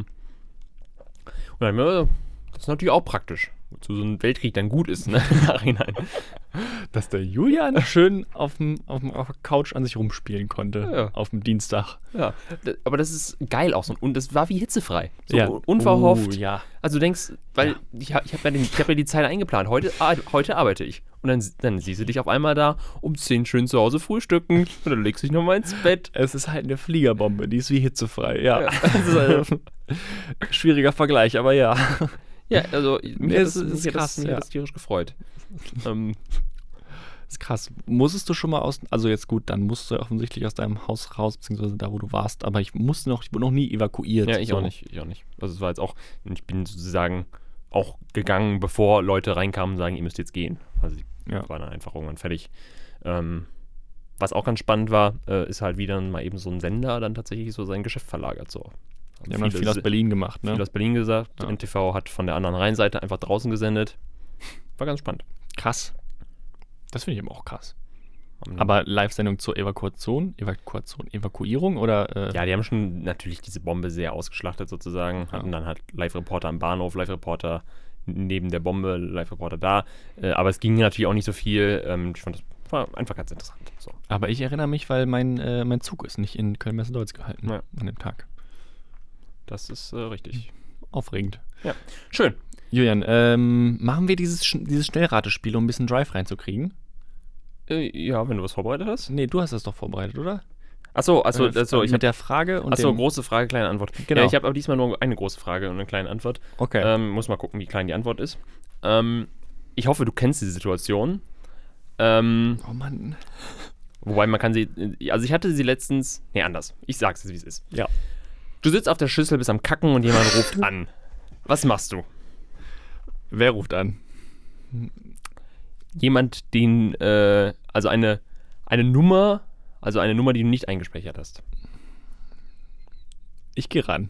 Und dann mir, das ist natürlich auch praktisch, wozu so ein Weltkrieg dann gut ist, ne? Im Nachhinein. Dass der Julian schön auf, dem, auf, dem, auf der Couch an sich rumspielen konnte. Ja. Auf dem Dienstag. Ja, aber das ist geil auch so. Und das war wie hitzefrei. So ja. unverhofft. Uh, ja. Also du denkst, weil ja. ich, ich habe ja, hab ja die Zeit eingeplant. Heute, heute arbeite ich. Und dann, dann siehst du dich auf einmal da um zehn schön zu Hause frühstücken und dann legst du dich nochmal ins Bett. Es ist halt eine Fliegerbombe, die ist wie hitzefrei. Ja. ja. Das ist also schwieriger Vergleich, aber ja. Ja, also mich ja, hat das, ist, mich ist krass, das, mich ja. hat das tierisch gefreut. ähm, Das ist krass. Musstest du schon mal aus, also jetzt gut, dann musst du ja offensichtlich aus deinem Haus raus, beziehungsweise da, wo du warst, aber ich musste noch, ich wurde noch nie evakuiert. Ja, ich so. auch nicht, ich auch nicht. Also es war jetzt auch, ich bin sozusagen auch gegangen, bevor Leute reinkamen und sagen, ihr müsst jetzt gehen. Also ich ja. war dann einfach irgendwann fertig. Ähm, was auch ganz spannend war, äh, ist halt wieder mal eben so ein Sender dann tatsächlich so sein Geschäft verlagert. So. Die haben dann viel aus Berlin gemacht, ne? Viel aus Berlin gesagt. Ja. N T V hat von der anderen Rheinseite einfach draußen gesendet. War ganz spannend. Krass. Das finde ich eben auch krass. Aber Live-Sendung zur Evakuation, Evakuation, Evakuierung oder? Äh ja, die haben schon natürlich diese Bombe sehr ausgeschlachtet sozusagen. Ja. Hatten dann halt Live-Reporter am Bahnhof, Live-Reporter neben der Bombe, Live-Reporter da. Äh, aber es ging natürlich auch nicht so viel. Ähm, ich fand das war einfach ganz interessant. So. Aber ich erinnere mich, weil mein, äh, mein Zug ist nicht in Köln-Messe-Deutz gehalten ja. an dem Tag. Das ist äh, richtig. Aufregend. Ja, schön. Julian, ähm, machen wir dieses, dieses Schnellratespiel, um ein bisschen Drive reinzukriegen? Äh, ja, wenn du was vorbereitet hast. Nee, du hast das doch vorbereitet, oder? Achso, achso, äh, achso ich mit der Frage und Achso, dem große Frage, kleine Antwort. Genau. Ja, ich habe aber diesmal nur eine große Frage und eine kleine Antwort. Okay. Ähm, muss mal gucken, wie klein die Antwort ist. Ähm, ich hoffe, du kennst die Situation. Ähm, oh Mann. Wobei man kann sie, also ich hatte sie letztens, nee, anders. Ich sag's jetzt, wie es ist. Ja. Du sitzt auf der Schüssel, bist am Kacken und jemand ruft an. Was machst du? Wer ruft an? Jemand, den, äh, also eine, eine Nummer, also eine Nummer, die du nicht eingespeichert hast. Ich gehe ran.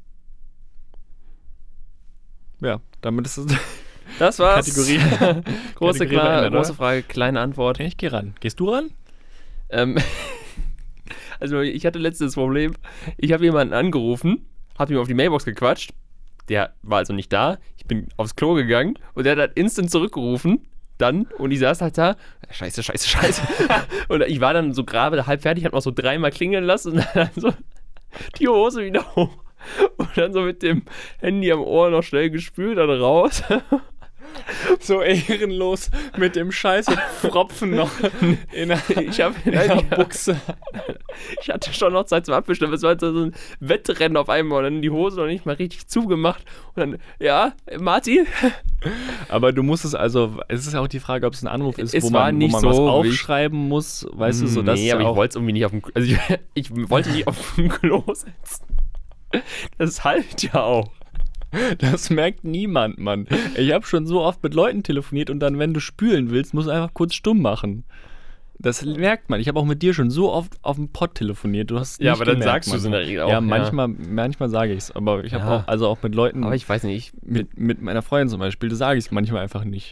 Ja, damit ist es das war's. Kategorie. große, Kategorie klar, beendet, große oder? Frage, kleine Antwort. Ich gehe ran. Gehst du ran? Ähm, also ich hatte letztes Problem. Ich habe jemanden angerufen, habe ihm auf die Mailbox gequatscht. Der war also nicht da. Ich bin aufs Klo gegangen und der hat halt instant zurückgerufen. Dann, und ich saß halt da, scheiße, scheiße, scheiße. Und ich war dann so gerade halb fertig, hab noch so dreimal klingeln lassen und dann so die Hose wieder hoch. Und dann so mit dem Handy am Ohr noch schnell gespült, dann raus. So ehrenlos mit dem scheiße Pfropfen noch in der, ich hab, in der Buchse. Ich hatte schon noch Zeit zum Abwischen, aber es war halt so ein Wettrennen auf einmal und dann die Hose noch nicht mal richtig zugemacht. Und dann, ja, Martin? Aber du musst es also, es ist ja auch die Frage, ob es ein Anruf ist, es wo war man, nicht wo man so was wichtig. aufschreiben muss, weißt du, so dass nee, aber auch ich wollte es irgendwie nicht auf dem, also ich, ich wollte nicht auf dem Klo sitzen. Das halt ja auch. Das merkt niemand, Mann. Ich habe schon so oft mit Leuten telefoniert und dann, wenn du spülen willst, musst du einfach kurz stumm machen. Das merkt man. Ich habe auch mit dir schon so oft auf dem Pod telefoniert. Du hast ja, nicht aber dann gemerkt, sagst du es in der Regel auch. Ja, manchmal, ja. manchmal sage ich es. Aber ich habe ja. auch, also auch mit Leuten, aber ich weiß nicht. Ich, mit, mit meiner Freundin zum Beispiel, da sage ich es manchmal einfach nicht.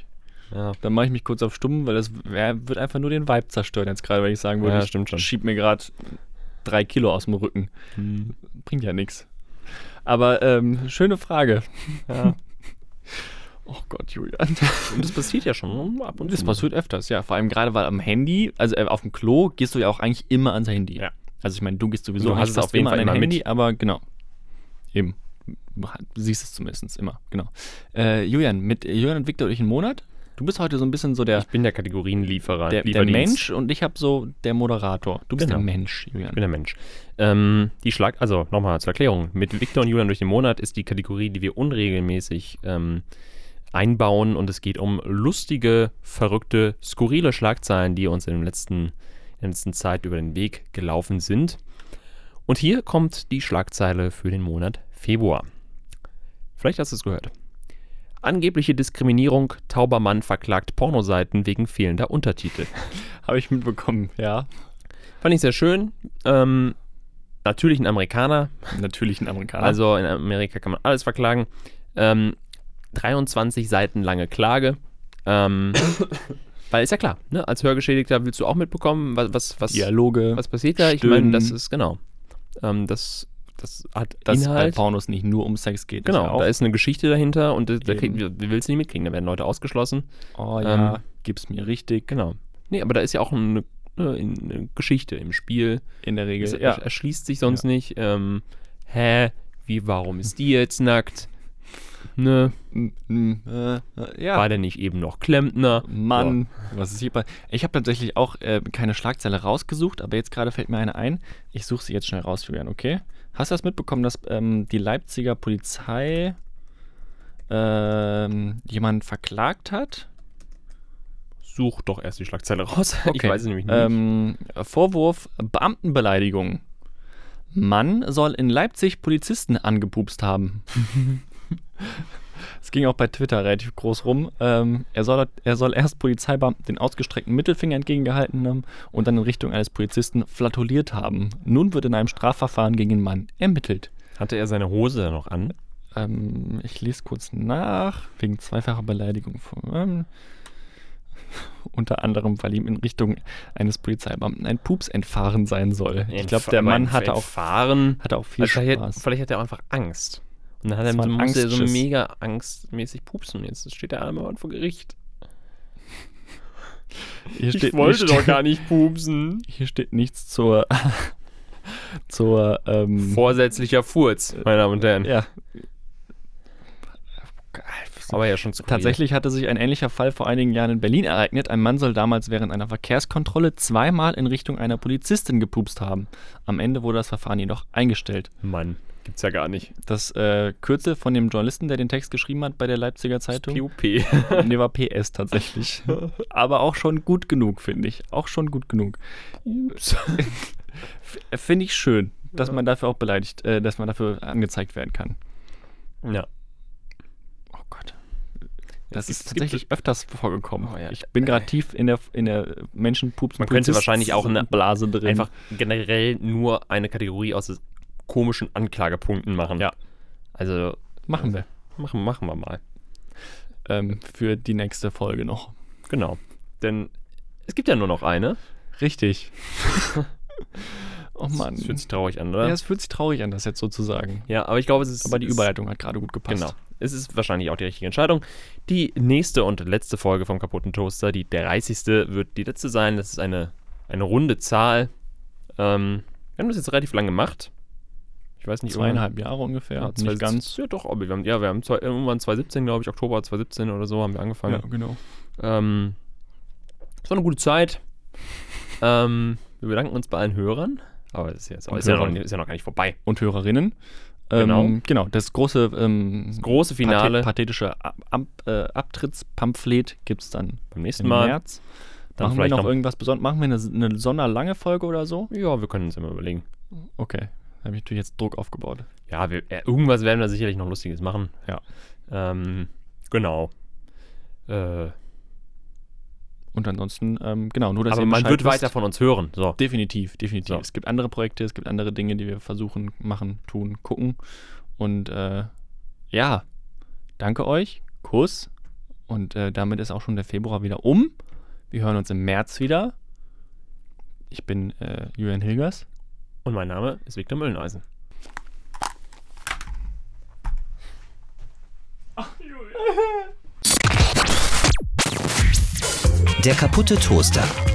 Ja. Dann mache ich mich kurz auf stumm, weil das wär, wird einfach nur den Vibe zerstören jetzt gerade, weil ich sagen würde, Ja, ich stimmt schon. schieb mir gerade drei Kilo aus dem Rücken. Hm. Bringt ja nichts. Aber ähm, schöne Frage. Ja. Oh Gott, Julian. Und das passiert ja schon ab und Das zu. passiert öfters, ja. Vor allem gerade, weil am Handy, also äh, auf dem Klo, gehst du ja auch eigentlich immer ans Handy. Ja. Also ich meine, du gehst sowieso Du hast eigentlich es fast auf jeden immer Fall an dein immer Handy, mit. aber genau. Eben. Du siehst es zumindest immer, genau. Äh, Julian, mit Julian und Victor durch den Monat. Du bist heute so ein bisschen so der, Ich bin der Kategorienlieferer. der, der Lieferdienst. Mensch und ich habe so der Moderator. Du bist Genau. der Mensch, Ich Julian. bin der Mensch. Ähm, die Schlag, also nochmal zur Erklärung. Mit Victor und Julian durch den Monat ist die Kategorie, die wir unregelmäßig ähm, einbauen, und es geht um lustige, verrückte, skurrile Schlagzeilen, die uns in, dem letzten, in der letzten Zeit über den Weg gelaufen sind. Und hier kommt die Schlagzeile für den Monat Februar. Vielleicht hast du es gehört. Angebliche Diskriminierung, tauber Mann verklagt Pornoseiten wegen fehlender Untertitel. Habe ich mitbekommen, ja. Fand ich sehr schön. Ähm, natürlich ein Amerikaner. Natürlich ein Amerikaner. Also in Amerika kann man alles verklagen. Ähm, dreiundzwanzig Seiten lange Klage. Ähm, weil ist ja klar, ne? Als Hörgeschädigter willst du auch mitbekommen, was, was, was, Dialoge. was passiert da. Ich Stimmen. meine, das ist genau. Ähm, das, das hat dass es bei Inhalt. Pornos nicht nur um Sex geht. Genau, ist ja auch, da ist eine Geschichte dahinter, und da, da krieg, Eben. wie willst du nicht mitkriegen? Da werden Leute ausgeschlossen. oh ja, ähm, gib's mir richtig. Genau. Nee, aber da ist ja auch eine, eine, eine Geschichte im Spiel. In der Regel. Es ja. er, erschließt sich sonst nicht. Ähm, hä? Wie, warum ist die jetzt nackt? Ne? Mm, mm, äh, äh, ja. War der nicht eben noch Klempner? Mann, was ist hier bei. Ich habe tatsächlich auch äh, keine Schlagzeile rausgesucht, aber jetzt gerade fällt mir eine ein. Ich suche sie jetzt schnell raus, Julian, okay? Hast du das mitbekommen, dass ähm, die Leipziger Polizei ähm, jemanden verklagt hat? Such doch erst die Schlagzeile raus. Ich Okay. weiß es nämlich nicht. Ähm, Vorwurf Beamtenbeleidigung. Mann soll in Leipzig Polizisten angepupst haben. Es ging auch bei Twitter relativ groß rum. Ähm, er, soll, er soll erst Polizeibeamten den ausgestreckten Mittelfinger entgegengehalten haben und dann in Richtung eines Polizisten flatuliert haben. Nun wird in einem Strafverfahren gegen den Mann ermittelt. Hatte er seine Hose da noch an? Ähm, ich lese kurz nach. Wegen zweifacher Beleidigung. Von, ähm, unter anderem, weil ihm in Richtung eines Polizeibeamten ein Pups entfahren sein soll. Ich glaube, der Mann hatte auch, Fahren. hatte auch viel Also vielleicht, Spaß. vielleicht hat er auch einfach Angst. Und dann hat Das er, war ein musste er so Angstschiss. mega angstmäßig pupsen. Jetzt steht er einmal vor Gericht. Hier Ich wollte nicht, doch gar nicht pupsen. Hier steht nichts zur zur ähm, Vorsätzlicher Furz, meine Damen und Herren. ja. Aber ja schon zu Tatsächlich hatte sich ein ähnlicher Fall vor einigen Jahren in Berlin ereignet. Ein Mann soll damals während einer Verkehrskontrolle zweimal in Richtung einer Polizistin gepupst haben. Am Ende wurde das Verfahren jedoch eingestellt. Mann, gibt's ja gar nicht. Das äh, Kürzel von dem Journalisten, der den Text geschrieben hat bei der Leipziger Zeitung, P U P. nee, war P S tatsächlich. Aber auch schon gut genug, finde ich. Auch schon gut genug. Ups. F- Finde ich schön, dass man dafür auch beleidigt, äh, dass man dafür angezeigt werden kann. Ja. Oh Gott. Das Es ist gibt- tatsächlich öfters vorgekommen. Oh ja. Ich bin gerade tief in der, in der Menschenpups- Man könnte wahrscheinlich auch eine Blase drin. Einfach generell nur eine Kategorie aus komischen Anklagepunkten machen. Ja. Also machen wir. machen, machen wir mal. Ähm, für die nächste Folge noch. Genau. Denn es gibt ja nur noch eine. Richtig. Oh Mann. Das fühlt sich traurig an, oder? Ja, es fühlt sich traurig an, das jetzt so zu sagen. Ja, aber ich glaube, es ist. Aber die es- Überleitung hat gerade gut gepasst. Genau. Es ist wahrscheinlich auch die richtige Entscheidung. Die nächste und letzte Folge vom kaputten Toaster, die dreißigste, wird die letzte sein. Das ist eine, eine runde Zahl. Ähm, wir haben das jetzt relativ lang gemacht. Ich weiß nicht, Zweieinhalb Jahre ungefähr. Ja, nicht zwei, ganz. Ja, doch, aber wir haben, ja, wir haben zwei, irgendwann zwanzig siebzehn, glaube ich, Oktober zwanzig siebzehn oder so haben wir angefangen. Ja, genau. Ähm, es war eine gute Zeit. ähm, wir bedanken uns bei allen Hörern. Aber es ist, jetzt, Und ist, ja noch, Hörern. ist ja noch gar nicht vorbei. Und Hörerinnen. Genau. Ähm, genau, das große ähm, Große Finale pathet- pathetische Ab Ab äh, Abtrittspamphlet gibt es dann beim nächsten im Mal. März. Dann Machen wir vielleicht noch, noch- irgendwas Besonderes? Machen wir eine, eine sonderlange Folge oder so? Ja, wir können uns immer überlegen. Okay, da habe ich natürlich jetzt Druck aufgebaut. Ja, wir, äh, irgendwas werden wir sicherlich noch Lustiges machen. Ja. Ähm, genau. Äh, Und ansonsten, ähm, genau, nur dass aber ihr man Bescheid wird wisst. weiter von uns hören. So. Definitiv, definitiv. So. Es gibt andere Projekte, es gibt andere Dinge, die wir versuchen, machen, tun, gucken. Und äh, ja, danke euch. Kuss Und äh, damit ist auch schon der Februar wieder um. Wir hören uns im März wieder. Ich bin äh, Julian Hilgers. Und mein Name ist Viktor Mülleneisen. Ach, Julian. Der kaputte Toaster.